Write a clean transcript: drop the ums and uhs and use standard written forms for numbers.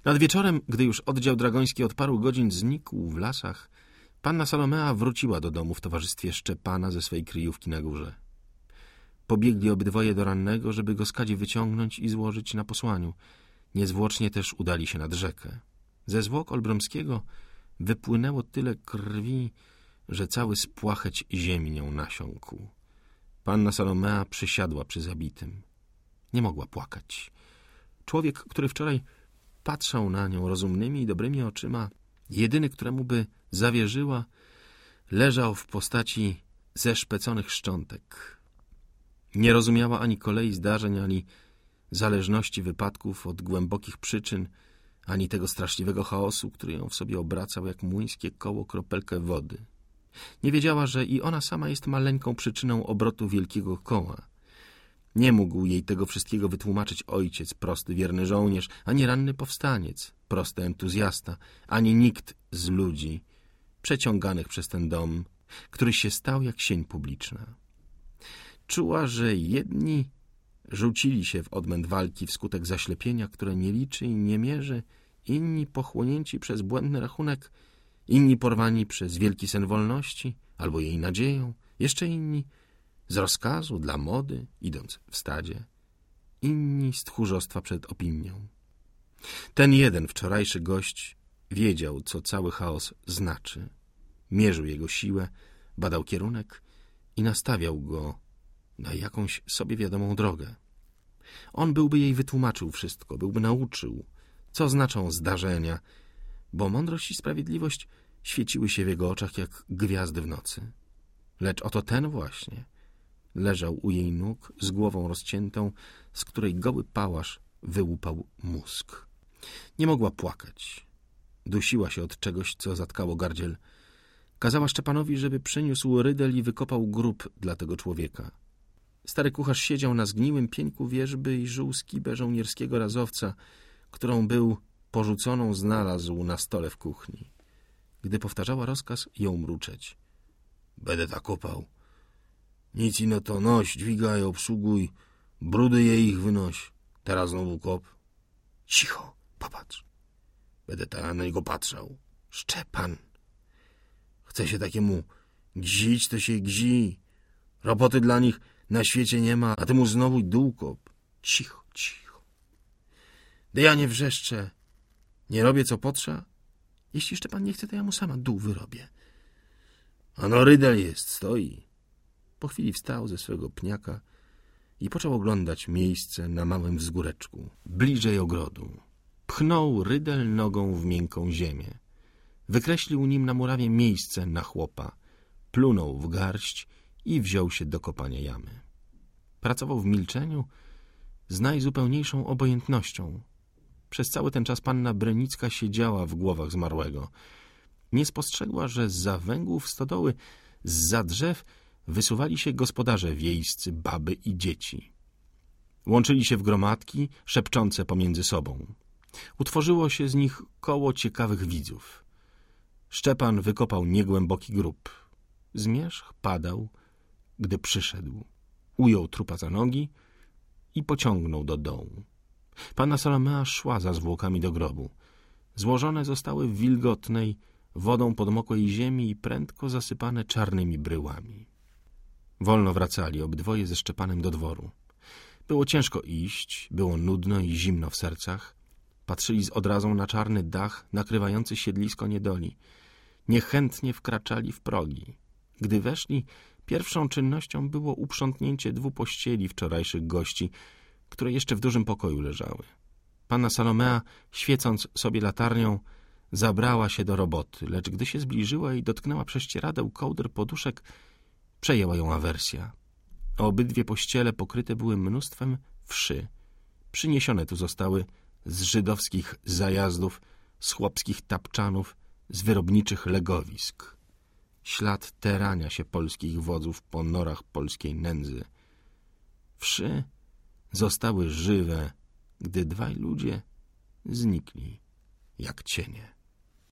Nad wieczorem, gdy już oddział dragoński od paru godzin znikł w lasach, panna Salomea wróciła do domu w towarzystwie Szczepana ze swej kryjówki na górze. Pobiegli obydwoje do rannego, żeby go z kadzi wyciągnąć i złożyć na posłaniu. Niezwłocznie też udali się nad rzekę. Ze zwłok Olbrzymskiego wypłynęło tyle krwi, że cały spłacheć ziemi nią nasiąkł. Panna Salomea przysiadła przy zabitym. Nie mogła płakać. Człowiek, który wczoraj patrzał na nią rozumnymi i dobrymi oczyma, jedyny, któremu by zawierzyła, leżał w postaci zeszpeconych szczątek. Nie rozumiała ani kolei zdarzeń, ani zależności wypadków od głębokich przyczyn, ani tego straszliwego chaosu, który ją w sobie obracał jak młyńskie koło kropelkę wody. Nie wiedziała, że i ona sama jest maleńką przyczyną obrotu wielkiego koła. Nie mógł jej tego wszystkiego wytłumaczyć ojciec, prosty, wierny żołnierz, ani ranny powstaniec, prosty entuzjasta, ani nikt z ludzi przeciąganych przez ten dom, który się stał jak sień publiczna. Czuła, że jedni rzucili się w odmęt walki wskutek zaślepienia, które nie liczy i nie mierzy, inni pochłonięci przez błędny rachunek, inni porwani przez wielki sen wolności albo jej nadzieją, jeszcze inni z rozkazu dla mody, idąc w stadzie, inni z tchórzostwa przed opinią. Ten jeden wczorajszy gość wiedział, co cały chaos znaczy. Mierzył jego siłę, badał kierunek i nastawiał go na jakąś sobie wiadomą drogę. On byłby jej wytłumaczył wszystko, byłby nauczył, co znaczą zdarzenia, bo mądrość i sprawiedliwość świeciły się w jego oczach jak gwiazdy w nocy. Lecz oto ten właśnie leżał u jej nóg z głową rozciętą, z której goły pałasz wyłupał mózg. Nie mogła płakać. Dusiła się od czegoś, co zatkało gardziel. Kazała Szczepanowi, żeby przyniósł rydel i wykopał grób dla tego człowieka. Stary kucharz siedział na zgniłym pieńku wierzby i żuł skibę żołnierskiego razowca, którą był porzuconą znalazł na stole w kuchni. Gdy powtarzała rozkaz, jął mruczeć. Będę tak kopał. Nic ino to noś, dźwigaj, obsługuj, brudy je ich wynoś. Teraz znowu kop. Cicho, popatrz. Będę tak na niego patrzał. Szczepan. Chce się takiemu gzić, to się gzi. Roboty dla nich na świecie nie ma, a ty mu znowu dół kop. Cicho, cicho. Da ja nie wrzeszczę. Nie robię, co potrza. Jeśli Szczepan nie chce, to ja mu sama dół wyrobię. Ano rydel jest, stoi. Po chwili wstał ze swego pniaka i począł oglądać miejsce na małym wzgóreczku, bliżej ogrodu. Pchnął rydel nogą w miękką ziemię. Wykreślił nim na murawie miejsce na chłopa, plunął w garść i wziął się do kopania jamy. Pracował w milczeniu z najzupełniejszą obojętnością. Przez cały ten czas panna Brynicka siedziała w głowach zmarłego. Nie spostrzegła, że zza węgłów stodoły, zza drzew wysuwali się gospodarze wiejscy, baby i dzieci. Łączyli się w gromadki, szepczące pomiędzy sobą. Utworzyło się z nich koło ciekawych widzów. Szczepan wykopał niegłęboki grób. Zmierzch padał, gdy przyszedł. Ujął trupa za nogi i pociągnął do dołu. Panna Salomea szła za zwłokami do grobu. Złożone zostały w wilgotnej, wodą podmokłej ziemi i prędko zasypane czarnymi bryłami. Wolno wracali obydwoje ze Szczepanem do dworu. Było ciężko iść, było nudno i zimno w sercach. Patrzyli z odrazą na czarny dach nakrywający siedlisko niedoli. Niechętnie wkraczali w progi. Gdy weszli, pierwszą czynnością było uprzątnięcie 2 pościeli wczorajszych gości, które jeszcze w dużym pokoju leżały. Panna Salomea, świecąc sobie latarnią, zabrała się do roboty, lecz gdy się zbliżyła i dotknęła prześcieradeł, kołdr, poduszek, przejęła ją awersja. Obydwie pościele pokryte były mnóstwem wszy. Przyniesione tu zostały z żydowskich zajazdów, z chłopskich tapczanów, z wyrobniczych legowisk. Ślad terania się polskich wodzów po norach polskiej nędzy. Wszy zostały żywe, gdy 2 ludzie znikli jak cienie.